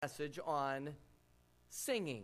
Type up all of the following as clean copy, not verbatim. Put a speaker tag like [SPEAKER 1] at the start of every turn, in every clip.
[SPEAKER 1] Message on singing.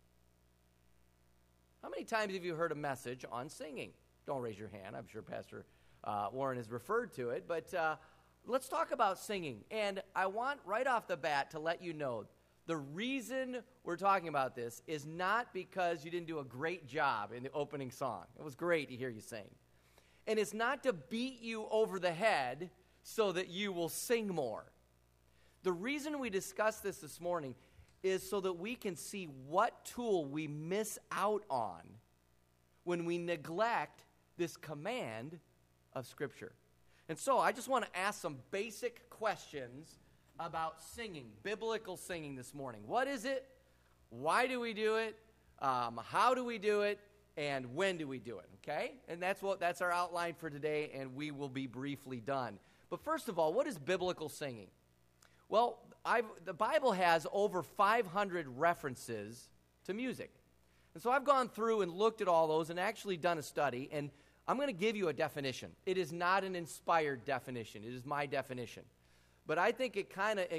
[SPEAKER 1] How many times have you heard a message on singing? Don't raise your hand. I'm sure Pastor Warren has referred to it. But let's talk about singing. And I want right off the bat to let you know the reason we're talking about this is not because you didn't do a great job in the opening song. It was great to hear you sing. And it's not to beat you over the head so that you will sing more. The reason we discuss this morning is so that we can see what tool we miss out on when we neglect this command of Scripture. And so I just want to ask some basic questions about singing, biblical singing this morning. What is it? Why do we do it? How do we do it? And when do we do it? Okay? And that's our outline for today, and we will be briefly done. But first of all, what is biblical singing? Well, the Bible has over 500 references to music. And so I've gone through and looked at all those and actually done a study, and I'm going to give you a definition. It is not an inspired definition. It is my definition. But I think it kind of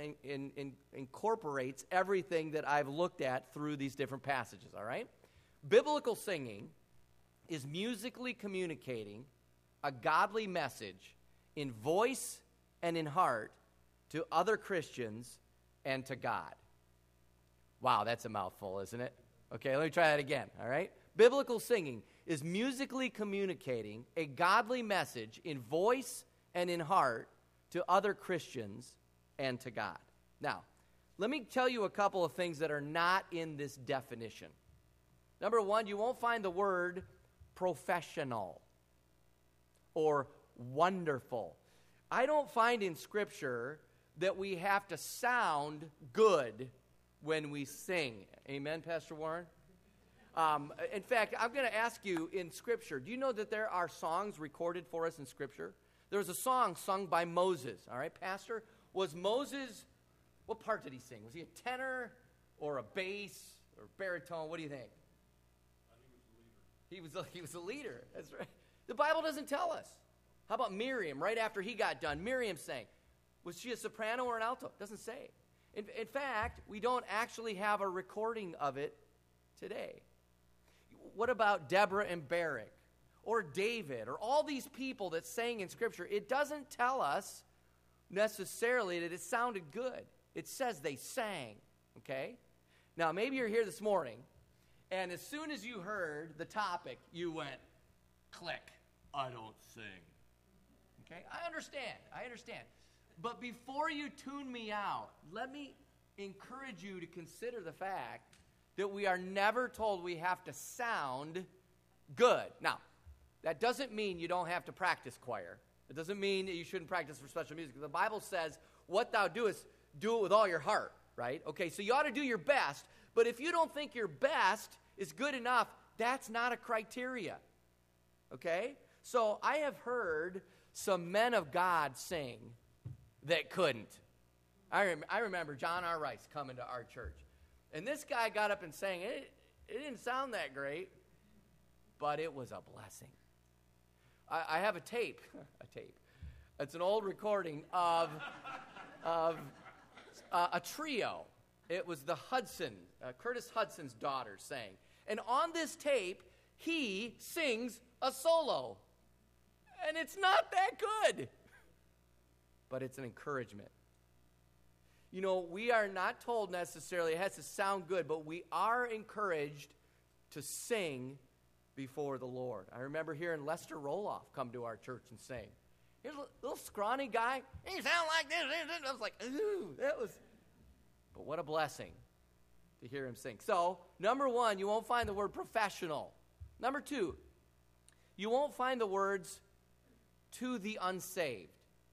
[SPEAKER 1] incorporates everything that I've looked at through these different passages, all right? Biblical singing is musically communicating a godly message in voice and in heart to other Christians and to God. Wow, that's a mouthful, isn't it? Okay, let me try that again, all right? Biblical singing is musically communicating a godly message in voice and in heart to other Christians and to God. Now, let me tell you a couple of things that are not in this definition. Number one, you won't find the word professional or wonderful. I don't find in Scripture that we have to sound good when we sing. Amen, Pastor Warren? In fact, I'm going to ask you in Scripture, do you know that there are songs recorded for us in Scripture? There was a song sung by Moses, all right, Pastor? Was Moses, what part did he sing? Was he a tenor or a bass or baritone? What do you think?
[SPEAKER 2] I think he was the leader.
[SPEAKER 1] He was a leader, that's right. The Bible doesn't tell us. How about Miriam? Right after he got done, Miriam sang. Was she a soprano or an alto? Doesn't say. In fact, we don't actually have a recording of it today. What about Deborah and Barak or David or all these people that sang in Scripture? It doesn't tell us necessarily that it sounded good. It says they sang, okay? Now, maybe you're here this morning, and as soon as you heard the topic, you went, click, I don't sing. Okay? I understand. But before you tune me out, let me encourage you to consider the fact that we are never told we have to sound good. Now, that doesn't mean you don't have to practice choir. It doesn't mean that you shouldn't practice for special music. The Bible says, what thou doest, do it with all your heart, right? Okay, so you ought to do your best, but if you don't think your best is good enough, that's not a criteria, okay? So I have heard some men of God sing that couldn't. I remember John R. Rice coming to our church. And this guy got up and sang. It didn't sound that great, but it was a blessing. I have a tape. It's an old recording of a trio. It was the Curtis Hudson's daughter sang. And on this tape, he sings a solo. And it's not that good. But it's an encouragement. You know, we are not told necessarily it has to sound good, but we are encouraged to sing before the Lord. I remember hearing Lester Roloff come to our church and sing. Here's a little scrawny guy. He sound like this. I was like, ooh, that was. But what a blessing to hear him sing. So, number one, you won't find the word professional. Number two, you won't find the words to the unsaved.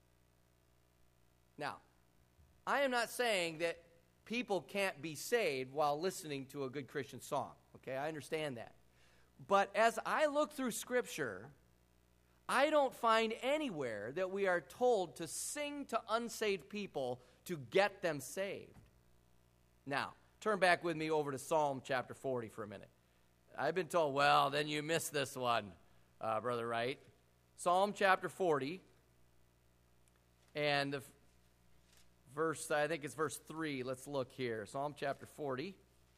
[SPEAKER 1] Now, I am not saying that people can't be saved while listening to a good Christian song. Okay, I understand that. But as I look through Scripture, I don't find anywhere that we are told to sing to unsaved people to get them saved. Now, turn back with me over to Psalm chapter 40 for a minute. I've been told, well, then you missed this one, Brother Wright. Psalm chapter 40, and I think it's verse 3. Let's look here. Psalm chapter 40.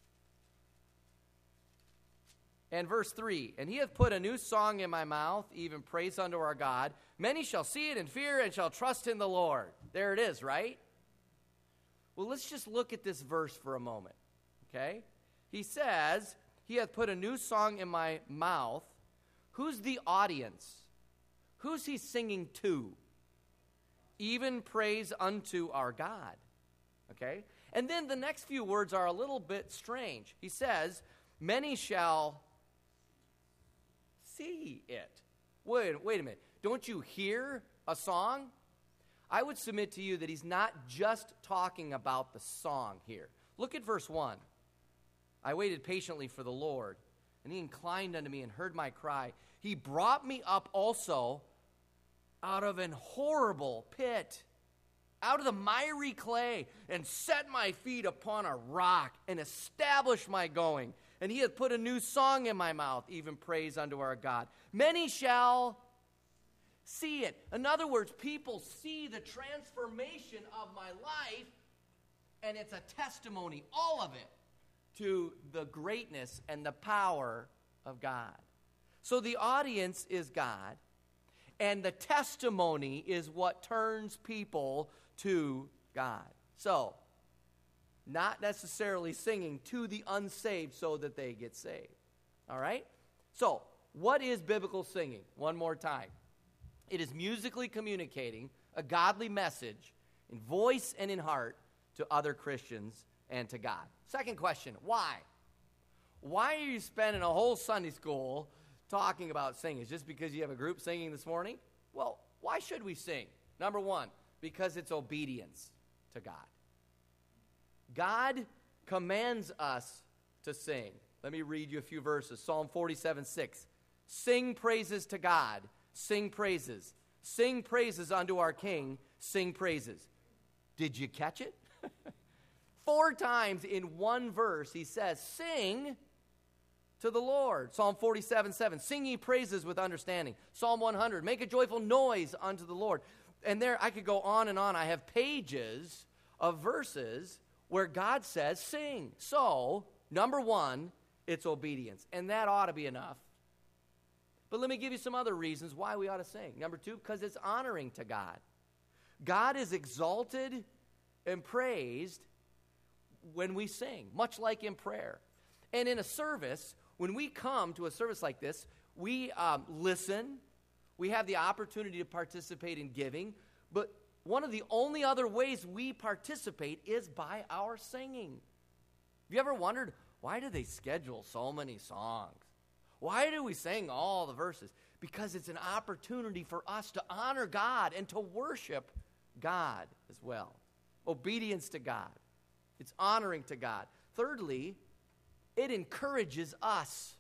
[SPEAKER 1] And verse 3, and he hath put a new song in my mouth, even praise unto our God. Many shall see it and fear and shall trust in the Lord. There it is, right? Well, let's just look at this verse for a moment, okay? He says, he hath put a new song in my mouth. Who's the audience? Who's he singing to? Even praise unto our God, okay? And then the next few words are a little bit strange. He says, many shall see it. Wait a minute. Don't you hear a song? I would submit to you that he's not just talking about the song here. Look at verse 1. I waited patiently for the Lord, and he inclined unto me and heard my cry. He brought me up also out of an horrible pit, out of the miry clay, and set my feet upon a rock, and established my going. And he hath put a new song in my mouth, even praise unto our God. Many shall see it. In other words, people see the transformation of my life, and it's a testimony, all of it, to the greatness and the power of God. So the audience is God, and the testimony is what turns people to God. So, not necessarily singing to the unsaved so that they get saved. All right? So, what is biblical singing? One more time. It is musically communicating a godly message in voice and in heart to other Christians and to God. Second question, why? Why are you spending a whole Sunday school talking about singing? Is it just because you have a group singing this morning? Well, why should we sing? Number one, because it's obedience to God. God commands us to sing. Let me read you a few verses. Psalm 47:6. Sing praises to God. Sing praises. Sing praises unto our King. Sing praises. Did you catch it? 4 times in one verse he says, sing to the Lord. Psalm 47:7. Sing ye praises with understanding. Psalm 100. Make a joyful noise unto the Lord. And there I could go on and on. I have pages of verses where God says, sing. So, number one, it's obedience. And that ought to be enough. But let me give you some other reasons why we ought to sing. Number 2, because it's honoring to God. God is exalted and praised when we sing, much like in prayer. And in a service, when we come to a service like this, we listen. We have the opportunity to participate in giving. But one of the only other ways we participate is by our singing. Have you ever wondered, why do they schedule so many songs? Why do we sing all the verses? Because it's an opportunity for us to honor God and to worship God as well. Obedience to God. It's honoring to God. Thirdly, it encourages us.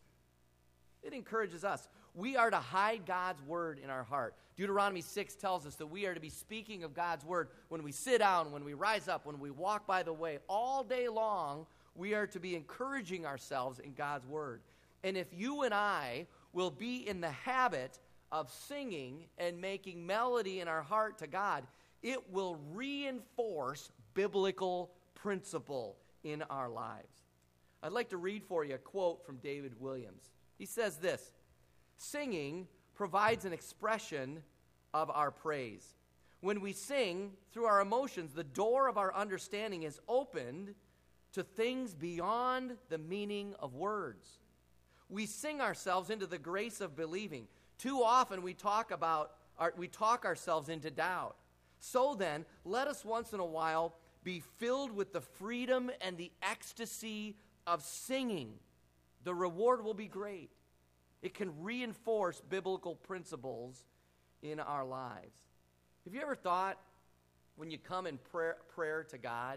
[SPEAKER 1] It encourages us. We are to hide God's word in our heart. Deuteronomy 6 tells us that we are to be speaking of God's word when we sit down, when we rise up, when we walk by the way. All day long, we are to be encouraging ourselves in God's word. And if you and I will be in the habit of singing and making melody in our heart to God, it will reinforce biblical principle in our lives. I'd like to read for you a quote from David Williams. He says this, singing provides an expression of our praise. When we sing through our emotions, the door of our understanding is opened to things beyond the meaning of words. We sing ourselves into the grace of believing. Too often we talk ourselves into doubt. So then, let us once in a while be filled with the freedom and the ecstasy of singing. The reward will be great. It can reinforce biblical principles in our lives. Have you ever thought, when you come in prayer to God,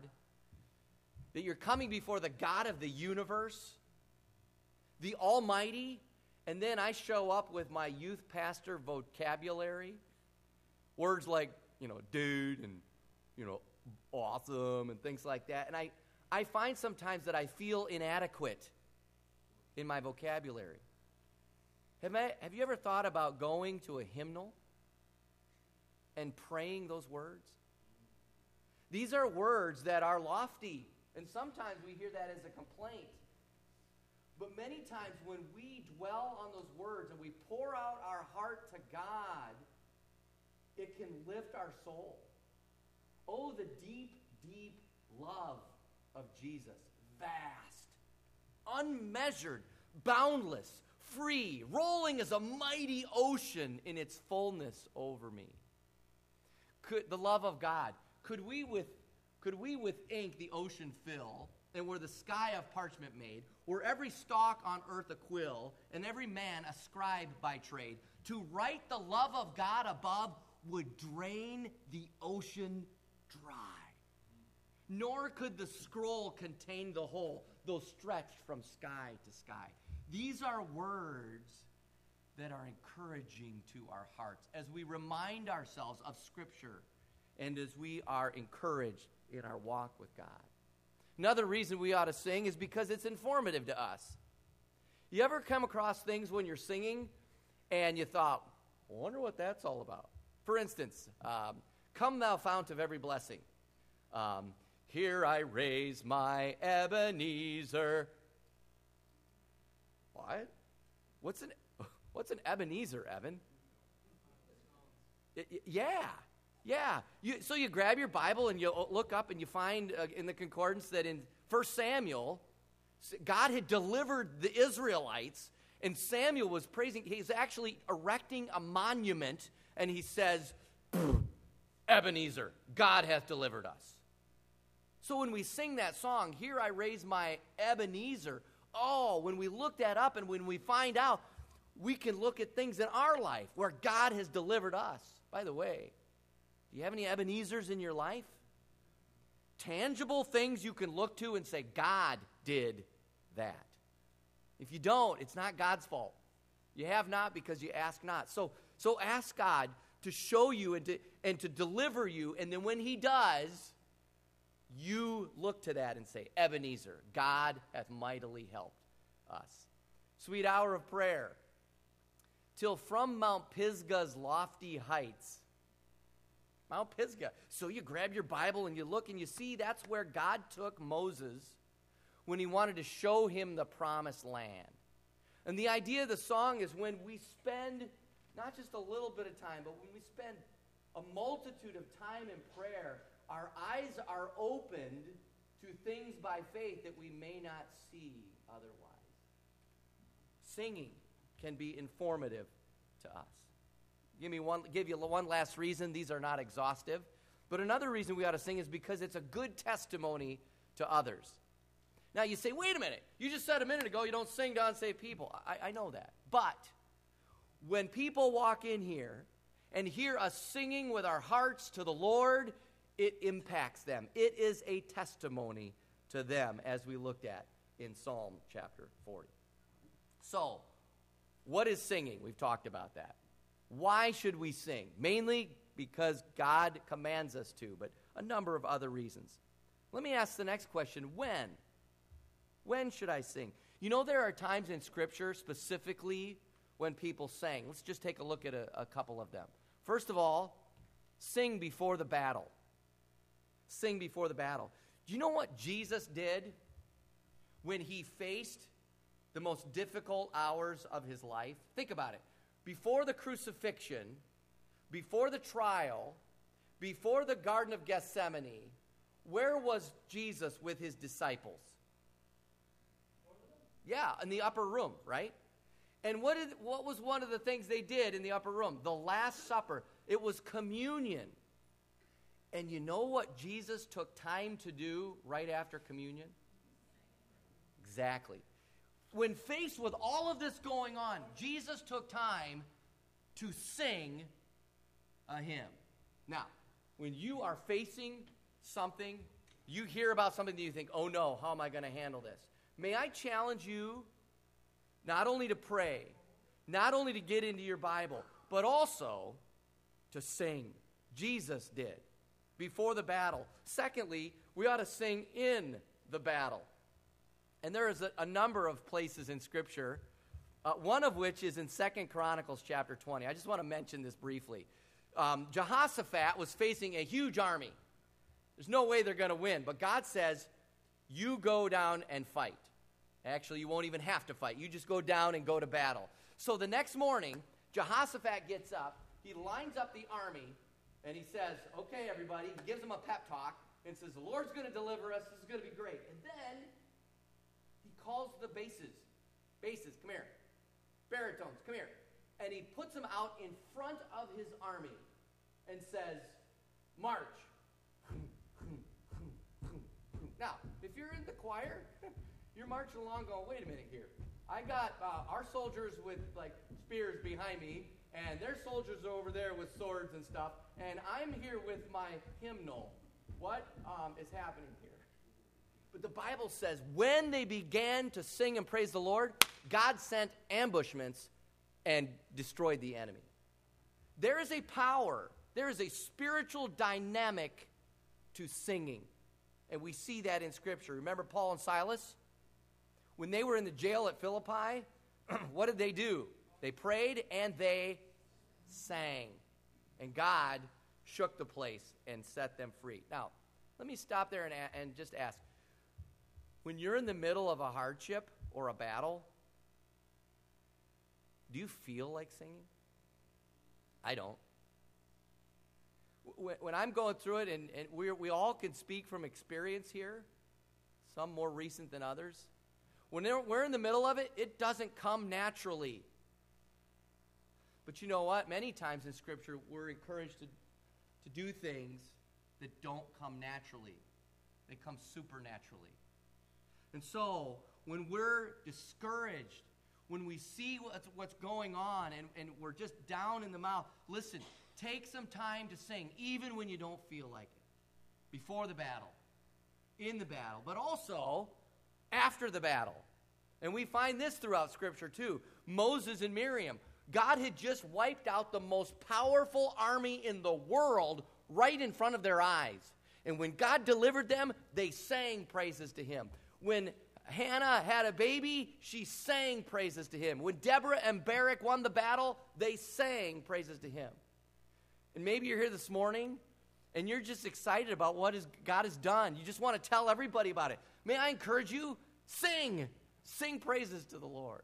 [SPEAKER 1] that you're coming before the God of the universe, the Almighty, and then I show up with my youth pastor vocabulary, words like, dude, and, awesome, and things like that. And I find sometimes that I feel inadequate in my vocabulary. Have you ever thought about going to a hymnal and praying those words? These are words that are lofty, and sometimes we hear that as a complaint. But many times when we dwell on those words and we pour out our heart to God, it can lift our soul. Oh, the deep, deep love of Jesus. Vast, unmeasured, boundless, free, rolling as a mighty ocean in its fullness over me. The love of God. Could we with ink the ocean fill, and were the sky of parchment made, were every stalk on earth a quill, and every man a scribe by trade, to write the love of God above would drain the ocean dry. Nor could the scroll contain the whole, though stretched from sky to sky. These are words that are encouraging to our hearts as we remind ourselves of Scripture and as we are encouraged in our walk with God. Another reason we ought to sing is because it's informative to us. You ever come across things when you're singing and you thought, I wonder what that's all about? For instance, Come Thou Fount of Every Blessing. Here I raise my Ebenezer. What? What's an Ebenezer, Evan? Yeah. So you grab your Bible and you look up and you find in the concordance that in 1 Samuel, God had delivered the Israelites, and Samuel was praising. He's actually erecting a monument, and he says, Ebenezer, God hath delivered us. So when we sing that song, Here I Raise My Ebenezer, when we look that up and when we find out, we can look at things in our life where God has delivered us. By the way, do you have any Ebenezers in your life? Tangible things you can look to and say, God did that. If you don't, it's not God's fault. You have not because you ask not. So ask God to show you and to deliver you, and then when he does, you look to that and say, Ebenezer, God hath mightily helped us. Sweet hour of prayer. Till from Mount Pisgah's lofty heights. Mount Pisgah. So you grab your Bible and you look and you see that's where God took Moses when he wanted to show him the promised land. And the idea of the song is when we spend not just a little bit of time, but when we spend a multitude of time in prayer, our eyes are opened to things by faith that we may not see otherwise. Singing can be informative to us. Give you one last reason. These are not exhaustive. But another reason we ought to sing is because it's a good testimony to others. Now you say, wait a minute. You just said a minute ago you don't sing to unsaved people. I know that. But when people walk in here and hear us singing with our hearts to the Lord, it impacts them. It is a testimony to them, as we looked at in Psalm chapter 40. So, what is singing? We've talked about that. Why should we sing? Mainly because God commands us to, but a number of other reasons. Let me ask the next question. When? When should I sing? You know, there are times in Scripture specifically when people sang. Let's just take a look at a couple of them. First of all, sing before the battle. Sing before the battle. Do you know what Jesus did when he faced the most difficult hours of his life? Think about it. Before the crucifixion, before the trial, before the Garden of Gethsemane, where was Jesus with his disciples? Yeah, in the upper room, right? And what was one of the things they did in the upper room? The Last Supper. It was communion. And you know what Jesus took time to do right after communion? Exactly. When faced with all of this going on, Jesus took time to sing a hymn. Now, when you are facing something, you hear about something that you think, oh no, how am I going to handle this? May I challenge you not only to pray, not only to get into your Bible, but also to sing. Jesus did before the battle. Secondly, we ought to sing in the battle. And there is a number of places in Scripture, one of which is in 2 Chronicles chapter 20. I just want to mention this briefly. Jehoshaphat was facing a huge army. There's no way they're going to win. But God says, you go down and fight. Actually, you won't even have to fight. You just go down and go to battle. So the next morning, Jehoshaphat gets up. He lines up the army, and he says, okay, everybody. He gives them a pep talk and says, the Lord's going to deliver us. This is going to be great. And then he calls the basses. Basses, come here. Baritones, come here. And he puts them out in front of his army and says, march. Now, if you're in the choir, you're marching along going, wait a minute here. I got our soldiers with, like, spears behind me, and their soldiers are over there with swords and stuff, and I'm here with my hymnal. What is happening here? But the Bible says when they began to sing and praise the Lord, God sent ambushments and destroyed the enemy. There is a power, there is a spiritual dynamic to singing. And we see that in Scripture. Remember Paul and Silas? When they were in the jail at Philippi, what did they do? They prayed and they sang. And God shook the place and set them free. Now, let me stop there and just ask. When you're in the middle of a hardship or a battle, do you feel like singing? I don't. When I'm going through it, and we all can speak from experience here, some more recent than others. When we're in the middle of it, it doesn't come naturally. But you know what? Many times in Scripture, we're encouraged to do things that don't come naturally. They come supernaturally. And so, when we're discouraged, when we see what's going on and we're just down in the mouth, listen, take some time to sing, even when you don't feel like it. Before the battle, in the battle, but also after the battle. And we find this throughout Scripture too. Moses and Miriam. God had just wiped out the most powerful army in the world right in front of their eyes. And when God delivered them, they sang praises to him. When Hannah had a baby, she sang praises to him. When Deborah and Barak won the battle, they sang praises to him. And maybe you're here this morning, and you're just excited about what God has done. You just want to tell everybody about it. May I encourage you? Sing. Sing praises to the Lord.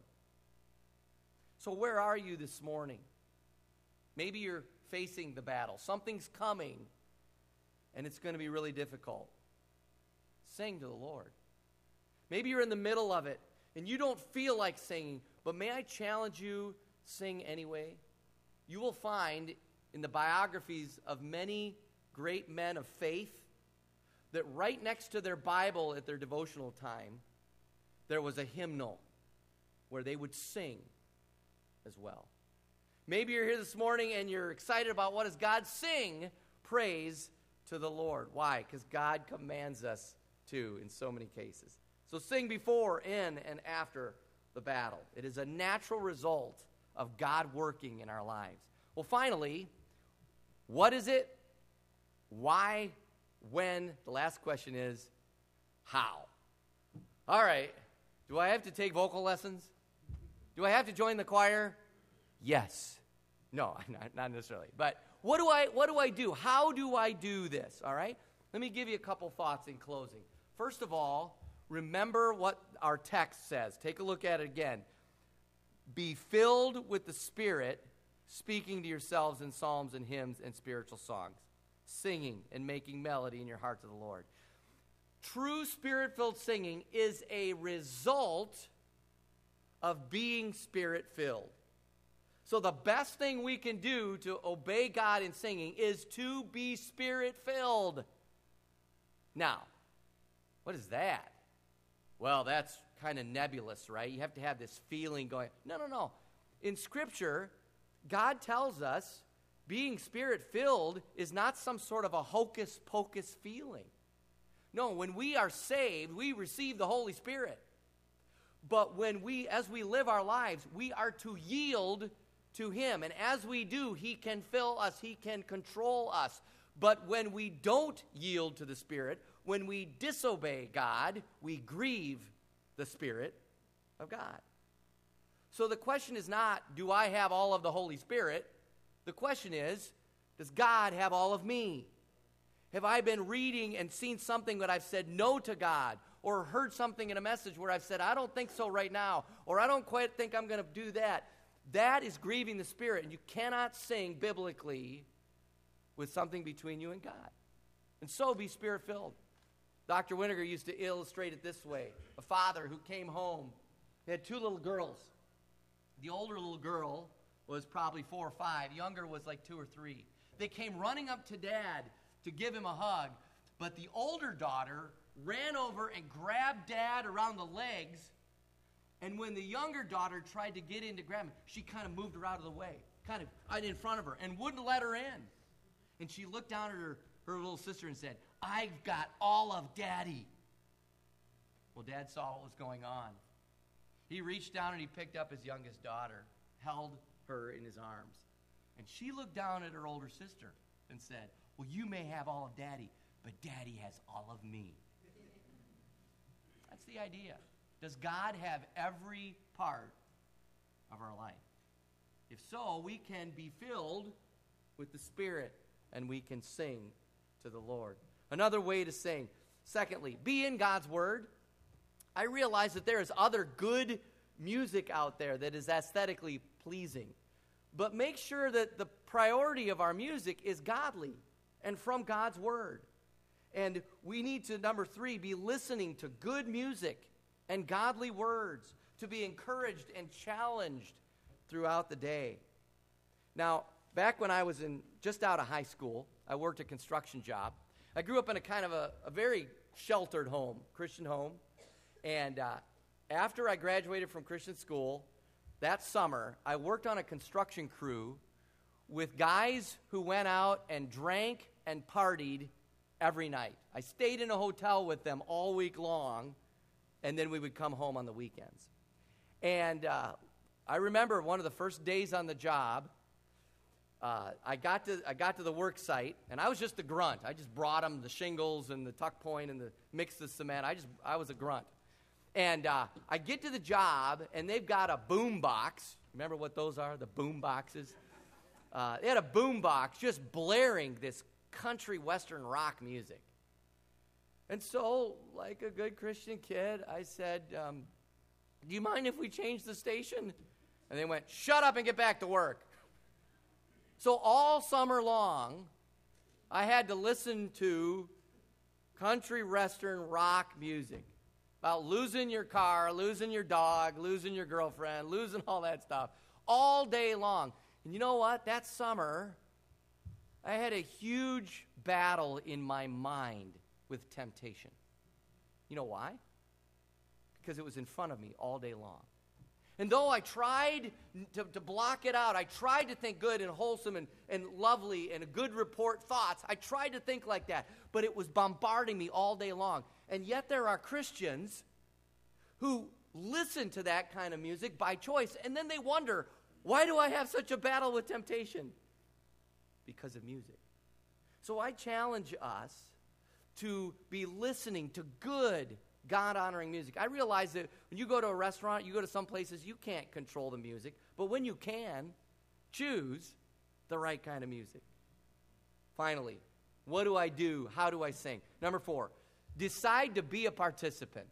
[SPEAKER 1] So where are you this morning? Maybe you're facing the battle. Something's coming, and it's going to be really difficult. Sing to the Lord. Maybe you're in the middle of it, and you don't feel like singing, but may I challenge you, sing anyway? You will find in the biographies of many great men of faith that right next to their Bible at their devotional time, there was a hymnal where they would sing as well. Maybe you're here this morning and you're excited about what does God sing praise to the Lord. Why? Because God commands us to in so many cases. So sing before, in, and after the battle. It is a natural result of God working in our lives. Well, finally, what is it? Why? When? The last question is, how? All right. Do I have to take vocal lessons? Do I have to join the choir? Yes. No, not necessarily. But what do I do? How do I do this? All right? Let me give you a couple thoughts in closing. First of all, remember what our text says. Take a look at it again. Be filled with the Spirit, speaking to yourselves in psalms and hymns and spiritual songs, singing and making melody in your heart to the Lord. True Spirit-filled singing is a result of being Spirit-filled. So the best thing we can do to obey God in singing is to be Spirit-filled. Now, what is that? Well, that's kind of nebulous, right? You have to have this feeling going. No. In Scripture, God tells us being Spirit-filled is not some sort of a hocus-pocus feeling. No, when we are saved, we receive the Holy Spirit. But as we live our lives, we are to yield to Him. And as we do, He can fill us, He can control us. But when we don't yield to the Spirit, when we disobey God, we grieve the Spirit of God. So the question is not, do I have all of the Holy Spirit? The question is, does God have all of me? Have I been reading and seen something that I've said no to God, or heard something in a message where I've said, I don't think so right now, or I don't quite think I'm going to do that? That is grieving the Spirit, and you cannot sing biblically with something between you and God. And so be Spirit-filled. Dr. Winiger used to illustrate it this way. A father who came home, he had two little girls. The older little girl was probably 4 or 5. Younger was like 2 or 3. They came running up to Dad to give him a hug, but the older daughter ran over and grabbed Dad around the legs, and when the younger daughter tried to get in to grab him, she kind of moved her out of the way, kind of right in front of her, and wouldn't let her in. And she looked down at her little sister and said, I've got all of Daddy. Well, Dad saw what was going on. He reached down and he picked up his youngest daughter, held her in his arms. And she looked down at her older sister and said, well, you may have all of Daddy, but Daddy has all of me. That's the idea. Does God have every part of our life? If so, we can be filled with the Spirit and we can sing to the Lord. Another way to sing. Secondly, be in God's Word. I realize that there is other good music out there that is aesthetically pleasing. But make sure that the priority of our music is godly and from God's Word. And we need to, number 3, be listening to good music and godly words to be encouraged and challenged throughout the day. Now, back when I was just out of high school, I worked a construction job. I grew up in a kind of a very sheltered home, Christian home. And after I graduated from Christian school, that summer, I worked on a construction crew with guys who went out and drank and partied every night. I stayed in a hotel with them all week long, and then we would come home on the weekends. And I remember one of the first days on the job, I got to the work site, and I was just a grunt. I just brought them the shingles and the tuck point and the mix the cement. I was a grunt. And I get to the job, and they've got a boom box. Remember what those are, the boom boxes? They had a boom box just blaring this country western rock music. And so, like a good Christian kid, I said, do you mind if we change the station? And they went, shut up and get back to work. So all summer long, I had to listen to country western rock music about losing your car, losing your dog, losing your girlfriend, losing all that stuff all day long. And you know what? That summer, I had a huge battle in my mind with temptation. You know why? Because it was in front of me all day long. And though I tried to block it out, I tried to think good and wholesome and lovely and a good report thoughts. I tried to think like that, but it was bombarding me all day long. And yet there are Christians who listen to that kind of music by choice, and then they wonder, why do I have such a battle with temptation? Because of music. So I challenge us to be listening to good, God-honoring music. I realize that when you go to a restaurant, you go to some places, you can't control the music. But when you can, choose the right kind of music. Finally, what do I do? How do I sing? Number 4, decide to be a participant.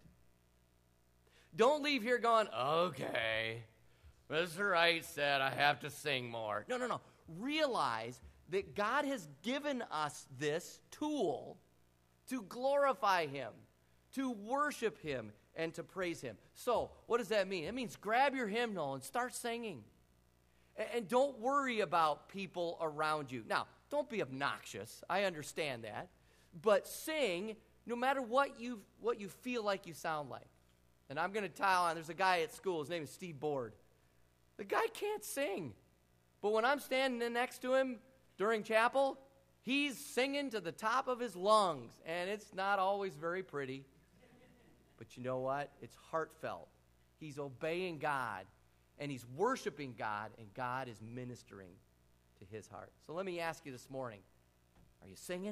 [SPEAKER 1] Don't leave here going, okay, Mr. Wright said I have to sing more. No. Realize that God has given us this tool to glorify Him, to worship Him, and to praise Him. So, what does that mean? It means grab your hymnal and start singing. And don't worry about people around you. Now, don't be obnoxious. I understand that. But sing no matter what you feel like you sound like. And I'm going to tile on, there's a guy at school, his name is Steve Board. The guy can't sing. But when I'm standing next to him during chapel, he's singing to the top of his lungs, and it's not always very pretty. But you know what? It's heartfelt. He's obeying God, and he's worshiping God, and God is ministering to his heart. So let me ask you this morning, are you singing?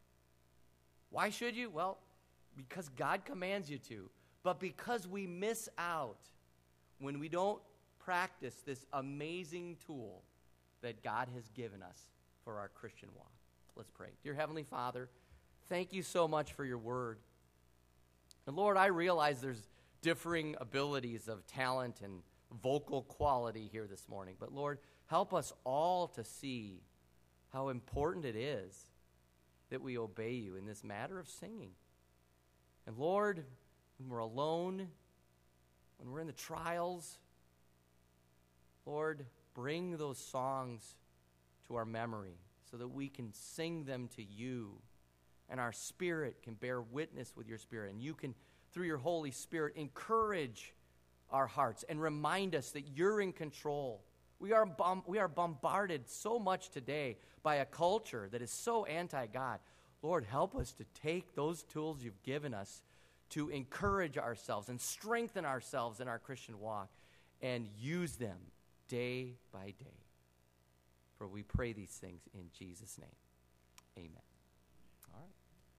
[SPEAKER 1] Why should you? Well, because God commands you to, but because we miss out when we don't practice this amazing tool that God has given us for our Christian walk. Let's pray. Dear Heavenly Father, Thank you so much for your word. And Lord, I realize there's differing abilities of talent and vocal quality here this morning. But Lord, help us all to see how important it is that we obey you in this matter of singing. And Lord, when we're alone, when we're in the trials, Lord, bring those songs to our memory so that we can sing them to you, and our spirit can bear witness with your spirit, and you can, through your Holy Spirit, encourage our hearts and remind us that you're in control. We are bombarded so much today by a culture that is so anti-God. Lord, help us to take those tools you've given us to encourage ourselves and strengthen ourselves in our Christian walk and use them day by day. For we pray these things in Jesus' name. Amen.